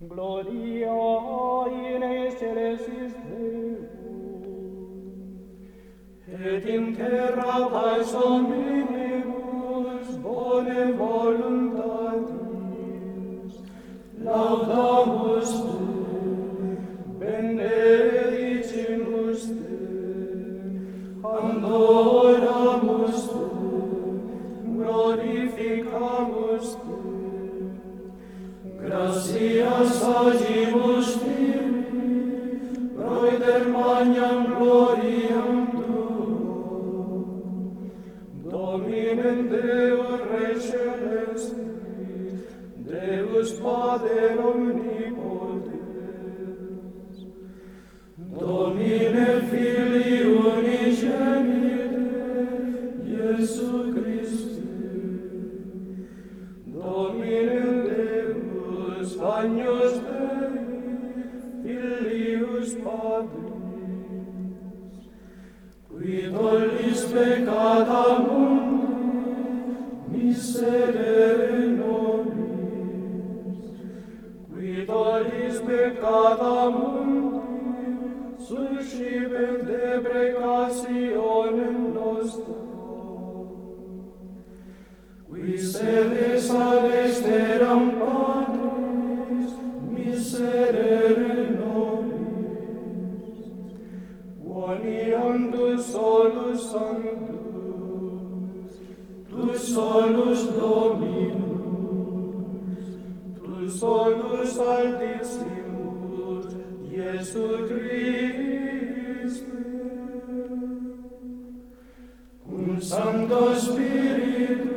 Gloria in excelsis Deum, et in terra pars hominibus bone voluntatis, laudamus Te, benedicimus Te, adoramus Te, glorificamus Te, gratias agibus Tibi, proeder magnam gloriam Tuum, Domine Deus Rei Celestis, Deus Pater omnipotens, Domine Filii unigenite, Iesu Christe, Domine Deus, Agnus Dei, Filius Patris, qui tollis peccata mundi, miserere nobis, qui tollis peccata mundi, suscipet deprecationem nostra, qui sedes ad exteram Patris, miserere nobis, quoniam tu solus sanctus, tu solus Dominus, tu solus altissimus, Iesu Christe, cum Sancto Spiritus,